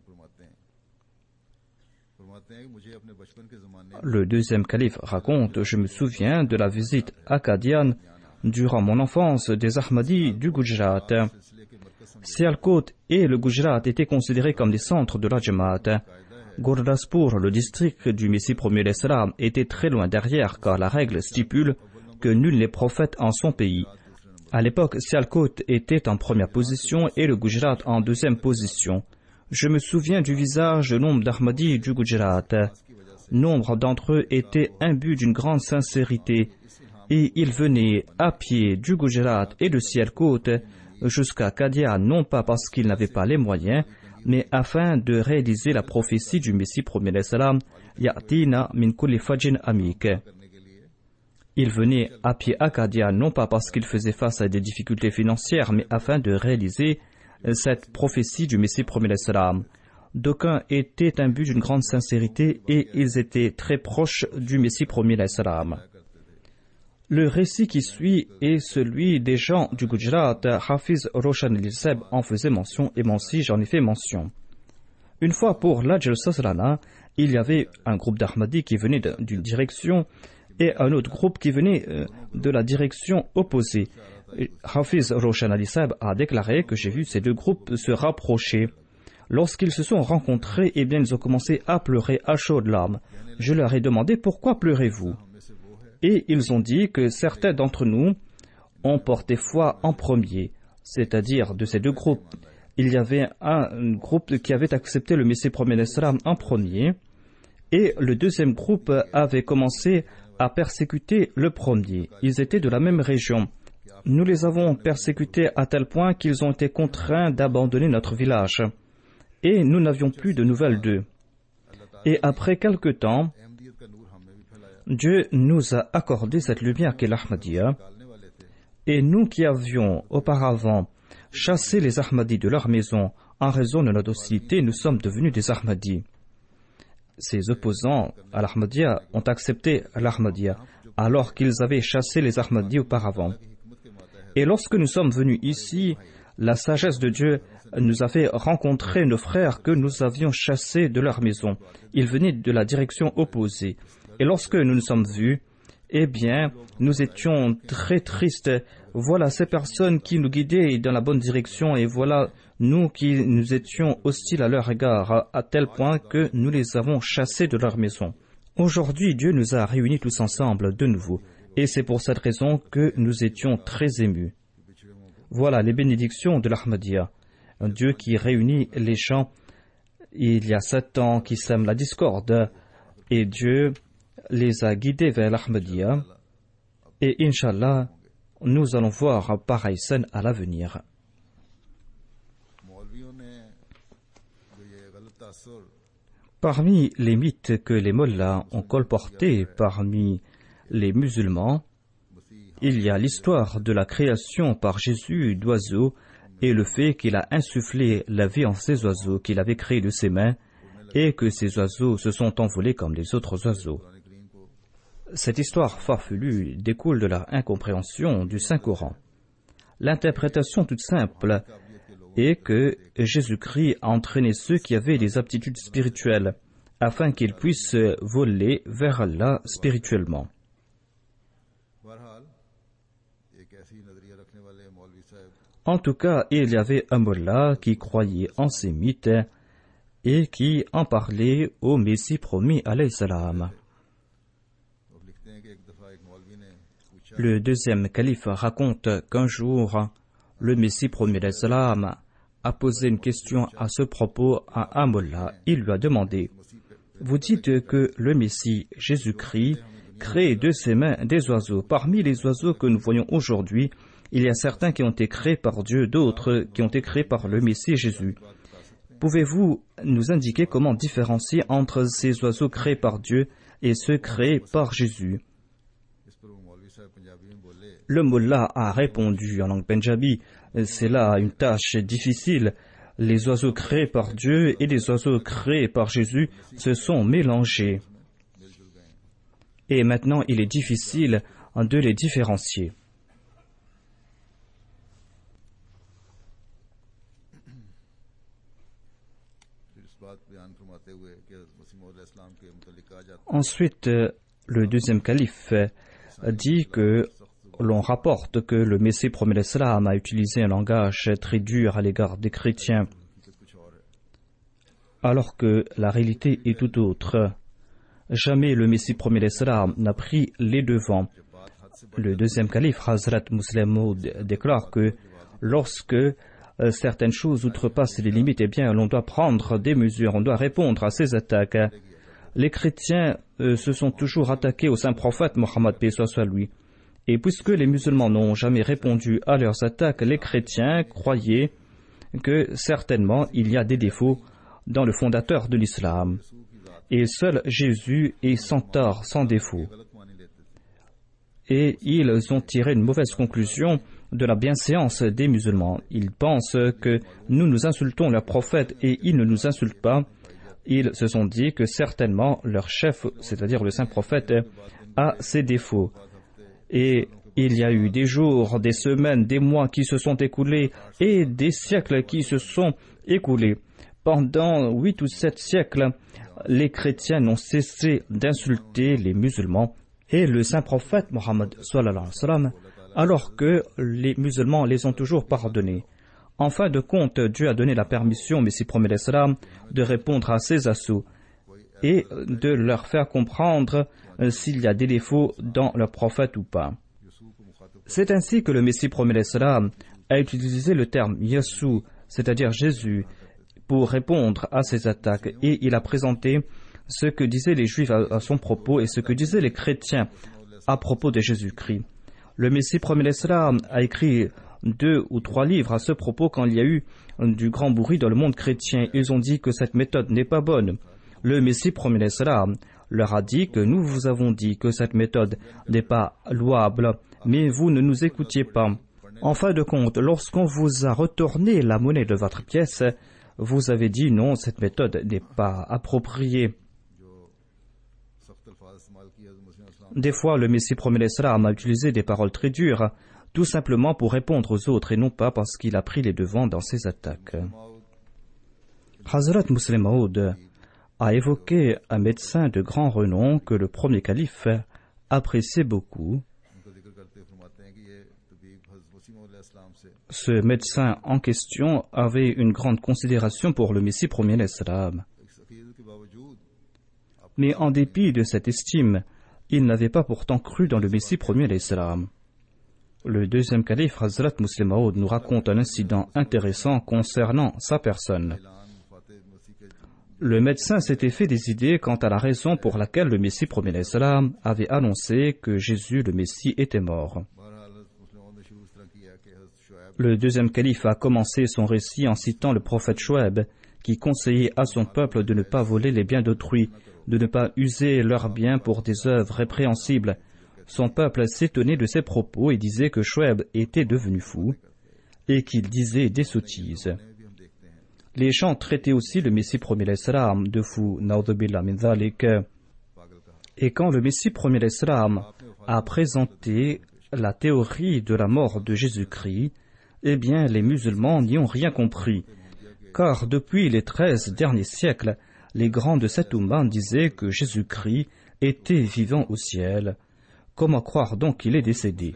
[SPEAKER 2] Le deuxième calife raconte: je me souviens de la visite à Qadian durant mon enfance des Ahmadis du Gujarat. Sialkot et le Gujarat étaient considérés comme des centres de la Jamaat. Gurdaspur, le district du Messie promis l'Islam, était très loin derrière car la règle stipule que nul n'est prophète en son pays. À l'époque, Sialkot était en première position et le Gujarat en deuxième position. Je me souviens du visage de nombre d'Ahmadis du Gujarat. Nombre d'entre eux étaient imbus d'une grande sincérité et ils venaient à pied du Gujarat et de Sialkot jusqu'à Qadian, non pas parce qu'ils n'avaient pas les moyens, mais afin de réaliser la prophétie du Messie promis l'Islam, Ya'tina min kulli fajin amik. Ils venaient à pied à Qadian, non pas parce qu'ils faisaient face à des difficultés financières, mais afin de réaliser cette prophétie du Messie promis l'Islam. D'aucuns étaient imbus d'une grande sincérité et ils étaient très proches du Messie promis l'Islam. Le récit qui suit est celui des gens du Gujarat. Hafiz Roshan al-Seb en faisait mention et moi aussi j'en ai fait mention. Une fois pour l'Ajl Saslana, il y avait un groupe d'Ahmadis qui venait d'une direction et un autre groupe qui venait de la direction opposée. Hafiz Roshan al-Seb a déclaré que j'ai vu ces deux groupes se rapprocher. Lorsqu'ils se sont rencontrés, ils ont commencé à pleurer à chaudes larmes. Je leur ai demandé: pourquoi pleurez-vous? Et ils ont dit que certains d'entre nous ont porté foi en premier, c'est-à-dire de ces deux groupes. Il y avait un groupe qui avait accepté le Messie promis l'Islam en premier, et le deuxième groupe avait commencé à persécuter le premier. Ils étaient de la même région. Nous les avons persécutés à tel point qu'ils ont été contraints d'abandonner notre village, et nous n'avions plus de nouvelles d'eux. Et après quelque temps, Dieu nous a accordé cette lumière qu'est l'Ahmadiyya, et nous qui avions auparavant chassé les Ahmadis de leur maison en raison de notre docilité, nous sommes devenus des Ahmadis. Ces opposants à l'Ahmadiyya ont accepté l'Ahmadiyya alors qu'ils avaient chassé les Ahmadis auparavant. Et lorsque nous sommes venus ici, la sagesse de Dieu nous a fait rencontrer nos frères que nous avions chassés de leur maison. Ils venaient de la direction opposée. Et lorsque nous nous sommes vus, nous étions très tristes. Voilà ces personnes qui nous guidaient dans la bonne direction et voilà nous qui nous étions hostiles à leur égard, à tel point que nous les avons chassés de leur maison. Aujourd'hui, Dieu nous a réunis tous ensemble de nouveau et c'est pour cette raison que nous étions très émus. Voilà les bénédictions de l'Ahmadiyya. Un Dieu qui réunit les gens il y a 7 ans qui sèment la discorde et Dieu les a guidés vers l'Ahmadiyya et Inch'Allah, nous allons voir pareille scène à l'avenir. Parmi les mythes que les mollahs ont colportés parmi les musulmans, il y a l'histoire de la création par Jésus d'oiseaux et le fait qu'il a insufflé la vie en ces oiseaux qu'il avait créés de ses mains et que ces oiseaux se sont envolés comme les autres oiseaux. Cette histoire farfelue découle de la incompréhension du Saint-Coran. L'interprétation toute simple est que Jésus-Christ a entraîné ceux qui avaient des aptitudes spirituelles afin qu'ils puissent voler vers Allah spirituellement. En tout cas, il y avait un mollah qui croyait en ces mythes et qui en parlait au Messie promis alayhi salam. Le deuxième calife raconte qu'un jour, le Messie promis alayhi salam a posé une question à ce propos à un mollah. Il lui a demandé: vous dites que le Messie, Jésus-Christ, crée de ses mains des oiseaux. Parmi les oiseaux que nous voyons aujourd'hui, il y a certains qui ont été créés par Dieu, d'autres qui ont été créés par le Messie Jésus. Pouvez-vous nous indiquer comment différencier entre ces oiseaux créés par Dieu et ceux créés par Jésus. Le mullah a répondu en langue pendjabi, c'est là une tâche difficile. Les oiseaux créés par Dieu et les oiseaux créés par Jésus se sont mélangés. Et maintenant, il est difficile de les différencier. Ensuite, le deuxième calife dit que l'on rapporte que le Messie promet l'Islam a utilisé un langage très dur à l'égard des chrétiens, alors que la réalité est tout autre. Jamais le Messie promet l'Islam n'a pris les devants. Le deuxième calife, Hazrat Muslim Maud, déclare que lorsque certaines choses outrepassent les limites, eh bien, l'on doit prendre des mesures, on doit répondre à ces attaques. Les chrétiens se sont toujours attaqués au saint prophète Mohammed, paix soit lui. Et puisque les musulmans n'ont jamais répondu à leurs attaques, les chrétiens croyaient que certainement il y a des défauts dans le fondateur de l'islam. Et seul Jésus est sans tort, sans défaut. Et ils ont tiré une mauvaise conclusion de la bienséance des musulmans. Ils pensent que nous insultons leur prophète et ils ne nous insultent pas. Ils se sont dit que certainement leur chef, c'est-à-dire le saint prophète, a ses défauts. Et il y a eu des jours, des semaines, des mois qui se sont écoulés et des siècles qui se sont écoulés. Pendant 8 ou 7 siècles, les chrétiens n'ont cessé d'insulter les musulmans et le saint prophète Mohammed sallallahu alayhi wa sallam, alors que les musulmans les ont toujours pardonnés. En fin de compte, Dieu a donné la permission au Messie promet l'Islam de répondre à ces assauts et de leur faire comprendre s'il y a des défauts dans leur prophète ou pas. C'est ainsi que le Messie promet l'Islam a utilisé le terme Yassou, c'est-à-dire Jésus, pour répondre à ces attaques, et il a présenté ce que disaient les Juifs à son propos et ce que disaient les chrétiens à propos de Jésus-Christ. Le Messie promet l'Islam a écrit 2 ou 3 livres à ce propos quand il y a eu du grand bruit dans le monde chrétien. Ils ont dit que cette méthode n'est pas bonne. Le Messie promet l'Islam leur a dit que nous vous avons dit que cette méthode n'est pas louable, mais vous ne nous écoutiez pas. En fin de compte, lorsqu'on vous a retourné la monnaie de votre pièce, vous avez dit non, cette méthode n'est pas appropriée. Des fois, le Messie promet l'Islam a utilisé des paroles très dures, tout simplement pour répondre aux autres et non pas parce qu'il a pris les devants dans ses attaques. Hazrat Muslim Maud a évoqué un médecin de grand renom que le premier calife appréciait beaucoup. Ce médecin en question avait une grande considération pour le Messie promet l'Islam. Mais en dépit de cette estime, il n'avait pas pourtant cru dans le Messie promet l'Islam. Le deuxième calife, Hazrat Muslim Maud, nous raconte un incident intéressant concernant sa personne. Le médecin s'était fait des idées quant à la raison pour laquelle le Messie promet l'Islam avait annoncé que Jésus le Messie était mort. Le deuxième calife a commencé son récit en citant le prophète Chouaib, qui conseillait à son peuple de ne pas voler les biens d'autrui, de ne pas user leurs biens pour des œuvres répréhensibles. Son peuple s'étonnait de ses propos et disait que Chouaib était devenu fou et qu'il disait des sottises. Les gens traitaient aussi le Messie promet l'Islam de fou, na'udzubillah min dhalik. Et quand le Messie promet l'Islam a présenté la théorie de la mort de Jésus-Christ, eh bien les musulmans n'y ont rien compris, car depuis les 13 derniers siècles, les grands de cette Oumma disaient que Jésus-Christ était vivant au ciel. Comment croire donc qu'il est décédé?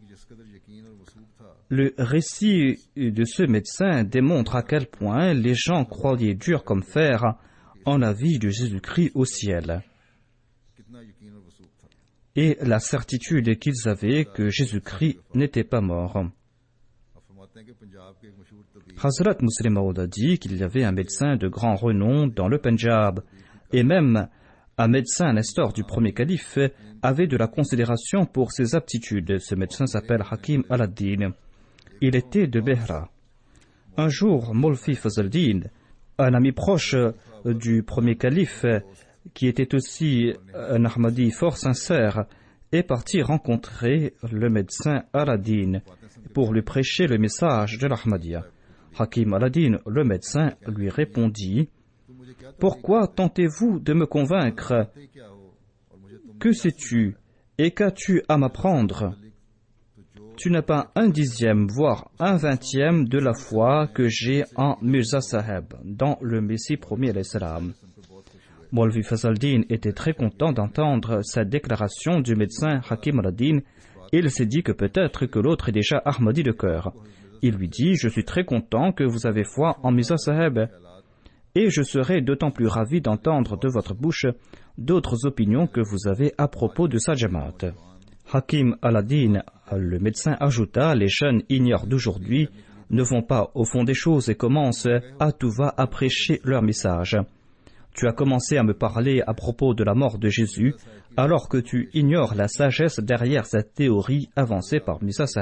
[SPEAKER 2] Le récit de ce médecin démontre à quel point les gens croyaient dur comme fer en la vie de Jésus-Christ au ciel et la certitude qu'ils avaient que Jésus-Christ n'était pas mort. Hazrat Muslim Maud a dit qu'il y avait un médecin de grand renom dans le Pendjab, et même un médecin nestor du premier calife avait de la considération pour ses aptitudes. Ce médecin s'appelle Hakim al-Addin. Il était de Behra. Un jour, Molfi Fazaldin, un ami proche du premier calife, qui était aussi un Ahmadi fort sincère, est parti rencontrer le médecin Aladdin pour lui prêcher le message de l'Ahmadiyya. Hakim Aladdin, le médecin, lui répondit: « Pourquoi tentez-vous de me convaincre? Que sais-tu et qu'as-tu à m'apprendre? Tu n'as pas 1/10, voire 1/20 de la foi que j'ai en Mirza Saheb, dans le Messie premier alayhi salam. » Maulvi Fazaldin était très content d'entendre cette déclaration du médecin Hakim Aladdin. Il s'est dit que peut-être que l'autre est déjà Ahmadi de cœur. Il lui dit: « Je suis très content que vous avez foi en Mirza Saheb, et je serai d'autant plus ravi d'entendre de votre bouche d'autres opinions que vous avez à propos de sa Jamaat. » Hakim Aladdin, le médecin, ajouta: « Les jeunes ignorent d'aujourd'hui ne vont pas au fond des choses et commencent à tout va à prêcher leur message. Tu as commencé à me parler à propos de la mort de Jésus, alors que tu ignores la sagesse derrière cette théorie avancée par Mirza Saheb. »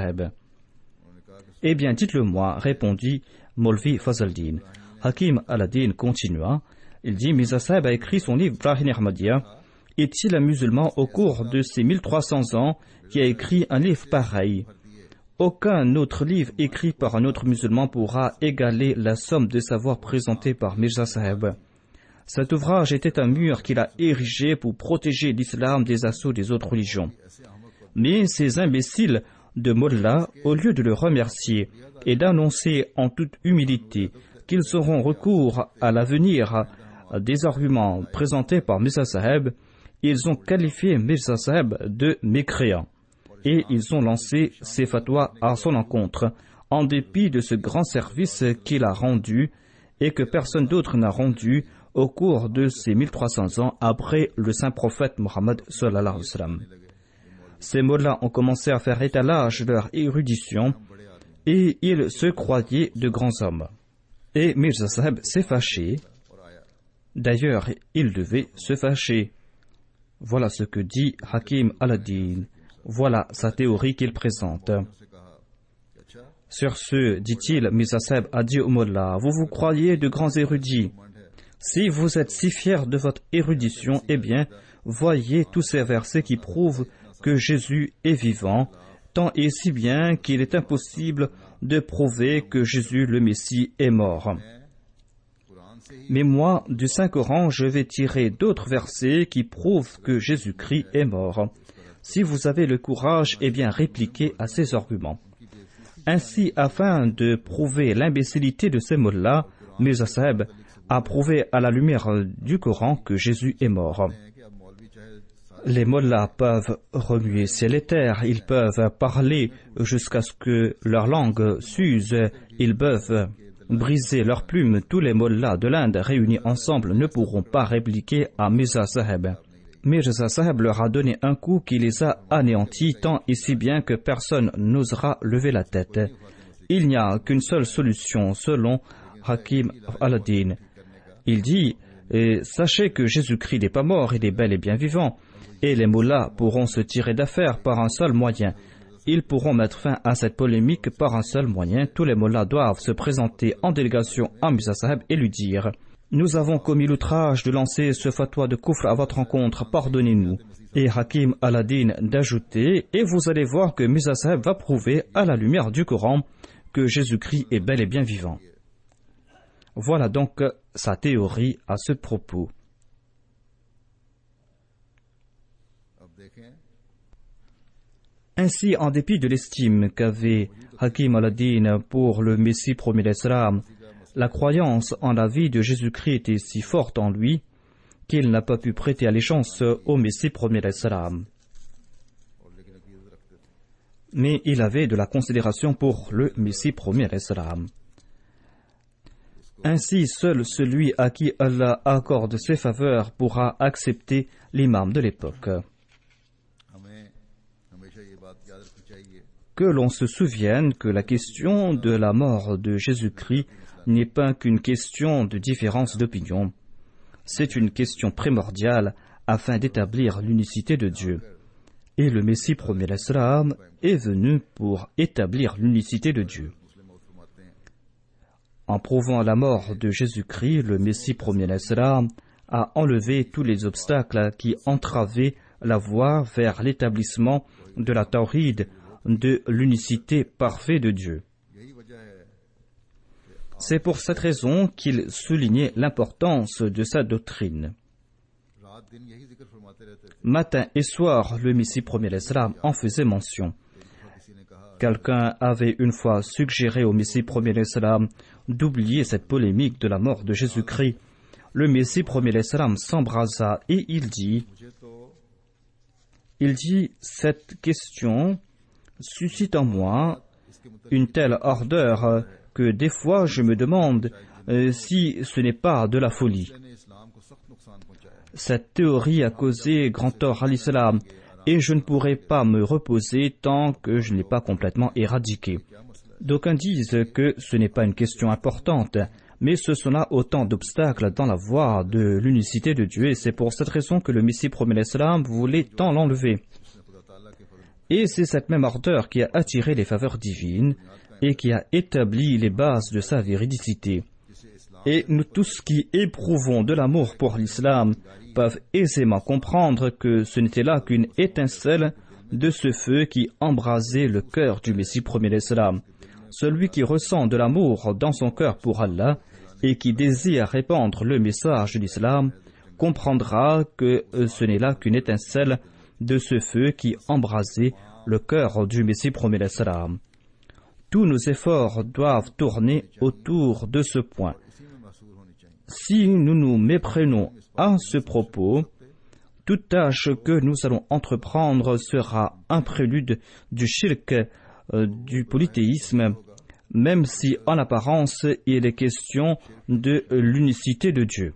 [SPEAKER 2] « Eh bien, dites-le-moi, répondit Maulvi Fazaldin. Hakim Aladdin continua. Il dit: « Mirza Saheb a écrit son livre Brahini Ahmadiyya. Est-il un musulman au cours de ces 1300 ans qui a écrit un livre pareil? Aucun autre livre écrit par un autre musulman pourra égaler la somme de savoir présentée par Mirza Saheb. Cet ouvrage était un mur qu'il a érigé pour protéger l'islam des assauts des autres religions. Mais ces imbéciles de Mollah, au lieu de le remercier et d'annoncer en toute humilité qu'ils auront recours à l'avenir des arguments présentés par Mirza Saheb, ils ont qualifié Mirza Saheb de mécréant et ils ont lancé ses fatwas à son encontre, en dépit de ce grand service qu'il a rendu et que personne d'autre n'a rendu au cours de ces 1300 ans après le saint prophète Mohammed sallallahu alayhi wa sallam. Ces mots-là ont commencé à faire étalage de leur érudition et ils se croyaient de grands hommes. Et Mirza Saheb s'est fâché. D'ailleurs, il devait se fâcher. Voilà ce que dit Hakim Aladdin. Voilà sa théorie qu'il présente. Sur ce, dit-il, Mirza Saheb a dit au Mollah: « Vous vous croyez de grands érudits. Si vous êtes si fiers de votre érudition, eh bien, voyez tous ces versets qui prouvent que Jésus est vivant, tant et si bien qu'il est impossible de prouver que Jésus le Messie est mort. Mais moi, du Saint-Coran, je vais tirer d'autres versets qui prouvent que Jésus-Christ est mort. Si vous avez le courage, eh bien, répliquez à ces arguments. » Ainsi, afin de prouver l'imbécilité de ces mots-là, Mirza Saheb a prouvé à la lumière du Coran que Jésus est mort. Les mollahs peuvent remuer ciel et terre, ils peuvent parler jusqu'à ce que leur langue s'use, ils peuvent briser leurs plumes. Tous les mollahs de l'Inde réunis ensemble ne pourront pas répliquer à Mirza Saheb. Mirza Saheb leur a donné un coup qui les a anéantis tant et si bien que personne n'osera lever la tête. Il n'y a qu'une seule solution selon Hakim Aladdin. Il dit: « Sachez que Jésus-Christ n'est pas mort, il est bel et bien vivant. Et les mollahs pourront se tirer d'affaire par un seul moyen. Ils pourront mettre fin à cette polémique par un seul moyen. Tous les mollahs doivent se présenter en délégation à Mirza Saheb et lui dire: « Nous avons commis l'outrage de lancer ce fatwa de kufr à votre rencontre, pardonnez-nous. » Et Hakim Aladdin d'ajouter: « Et vous allez voir que Mirza Saheb va prouver à la lumière du Coran que Jésus-Christ est bel et bien vivant. » Voilà donc sa théorie à ce propos. Ainsi, en dépit de l'estime qu'avait Hakim Aladdin pour le Messie premier d'Islam, la croyance en la vie de Jésus-Christ était si forte en lui qu'il n'a pas pu prêter allégeance au Messie premier d'Islam. Mais il avait de la considération pour le Messie premier d'Islam. Ainsi, seul celui à qui Allah accorde ses faveurs pourra accepter l'imam de l'époque. Que l'on se souvienne que la question de la mort de Jésus-Christ n'est pas qu'une question de différence d'opinion. C'est une question primordiale afin d'établir l'unicité de Dieu. Et le Messie premier d'Islam est venu pour établir l'unicité de Dieu. En prouvant la mort de Jésus-Christ, le Messie premier d'Islam a enlevé tous les obstacles qui entravaient la voie vers l'établissement de la tawhid, de l'unicité parfaite de Dieu. C'est pour cette raison qu'il soulignait l'importance de sa doctrine. Matin et soir, le Messie premier l'Islam en faisait mention. Quelqu'un avait une fois suggéré au Messie premier l'Islam d'oublier cette polémique de la mort de Jésus-Christ. Le Messie premier l'Islam s'embrasa et il dit, cette question suscite en moi une telle ardeur que des fois je me demande si ce n'est pas de la folie. Cette théorie a causé grand tort à l'islam et je ne pourrai pas me reposer tant que je ne l'ai pas complètement éradiquée. D'aucuns disent que ce n'est pas une question importante, mais ce sont là autant d'obstacles dans la voie de l'unicité de Dieu et c'est pour cette raison que le Messie premier l'Islam voulait tant l'enlever. Et c'est cette même ardeur qui a attiré les faveurs divines et qui a établi les bases de sa véridicité. Et nous tous qui éprouvons de l'amour pour l'islam peuvent aisément comprendre que ce n'était là qu'une étincelle de ce feu qui embrasait le cœur du Messie premier l'Islam. Celui qui ressent de l'amour dans son cœur pour Allah et qui désire répandre le message de l'islam comprendra que ce n'est là qu'une étincelle de ce feu qui embrasait le cœur du Messie premier l'Islam. Tous nos efforts doivent tourner autour de ce point. Si nous nous méprenons à ce propos, toute tâche que nous allons entreprendre sera un prélude du shirk, du polythéisme, même si en apparence il est question de l'unicité de Dieu.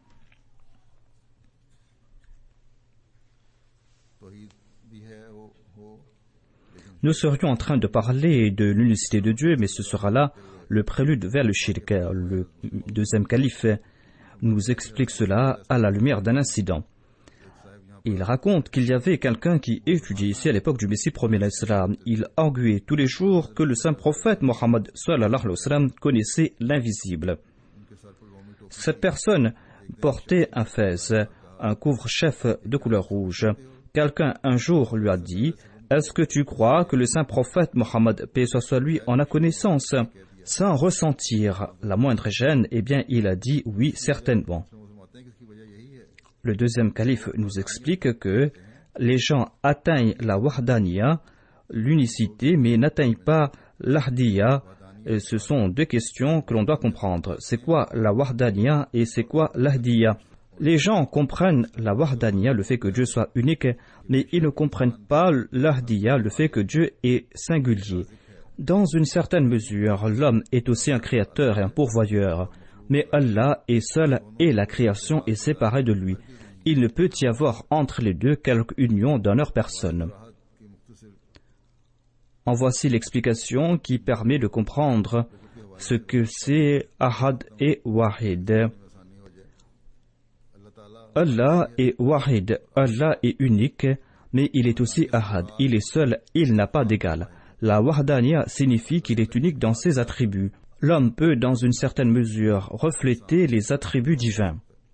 [SPEAKER 2] Nous serions en train de parler de l'unicité de Dieu, mais ce sera là le prélude vers le shirk. Le deuxième calife nous explique cela à la lumière d'un incident. Il raconte qu'il y avait quelqu'un qui étudiait ici à l'époque du Messie premier l'Islam. Il arguait tous les jours que le saint prophète Mohammed sallallahu alayhi wa sallam connaissait l'invisible. Cette personne portait un fez, un couvre-chef de couleur rouge. Quelqu'un un jour lui a dit: est-ce que tu crois que le saint prophète Mohammed, paix soit lui, en a connaissance? Sans ressentir la moindre gêne, eh bien il a dit oui, certainement. Le deuxième calife nous explique que les gens atteignent la wahdaniya, l'unicité, mais n'atteignent pas l'ahdiya. Ce sont deux questions que l'on doit comprendre. C'est quoi la wahdaniya et c'est quoi l'ahdiya? Les gens comprennent la wahdaniya, le fait que Dieu soit unique, mais ils ne comprennent pas l'ahdiya, le fait que Dieu est singulier. Dans une certaine mesure, l'homme est aussi un créateur et un pourvoyeur, mais Allah est seul et la création est séparée de lui. Il ne peut y avoir entre les deux quelque union dans leur personne. En voici l'explication qui permet de comprendre ce que c'est Ahad et Wahid. Allah est Wahid, Allah est unique, mais il est aussi Ahad, il est seul, il n'a pas d'égal. La Wahdaniya signifie qu'il est unique dans ses attributs. L'homme peut, dans une certaine mesure, refléter les attributs divins.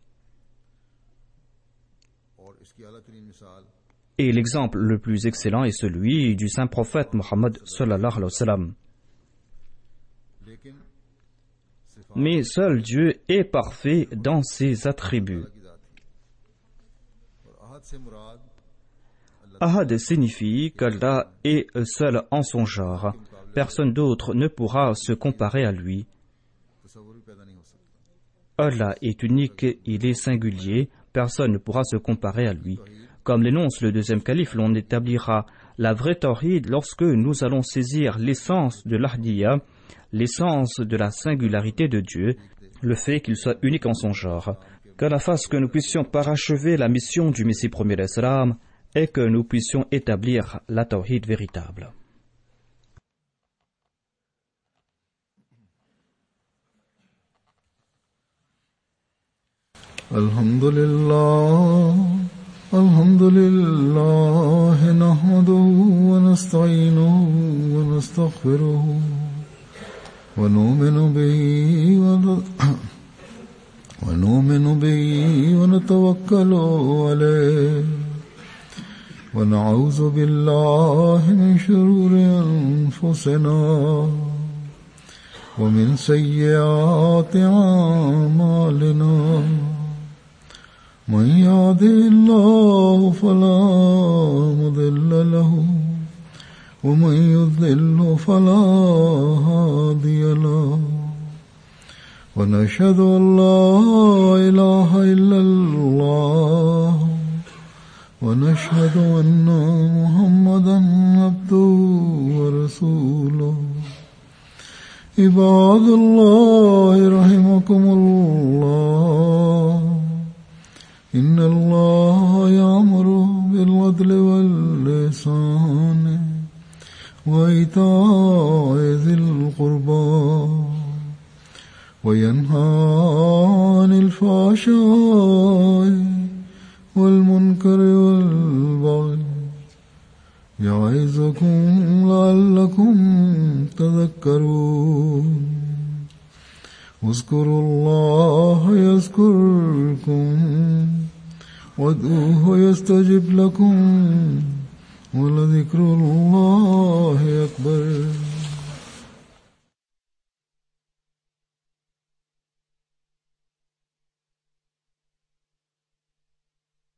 [SPEAKER 2] Et l'exemple le plus excellent est celui du saint prophète Mohammed sallallahu alayhi wa sallam. Mais seul Dieu est parfait dans ses attributs. Ahad signifie qu'Allah est seul en son genre. Personne d'autre ne pourra se comparer à lui. Allah est unique, il est singulier, personne ne pourra se comparer à lui. Comme l'énonce le deuxième calife, l'on établira la vraie tawhid lorsque nous allons saisir l'essence de l'ahdiya, l'essence de la singularité de Dieu, le fait qu'il soit unique en son genre. Qu'Allah fasse que nous puissions parachever la mission du Messie premier l'Islam et que nous puissions établir la tawhid véritable.
[SPEAKER 1] Alhamdulillah, alhamdulillah, nahmaduhu wa nasta'inuhu wa nastaghfiruhu wa nu'minu bihi ونؤمن به ونتوكل عليه ونعوذ بالله من شرور أنفسنا ومن سيئات أعمالنا من يهده الله فلا مضل له ومن يضلل فلا هادي له ونشهد أن لا إله إلا الله ونشهد أن محمدا عبده ورسوله عباد الله رحمكم الله إن الله يأمر بالعدل والإحسان وإيتاء ذي القربى وينهى عن الفحشاء والمنكر والبغي يعظكم لعلكم تذكرون اذكروا الله يذكركم وادعوه يستجب لكم ولذكر الله أكبر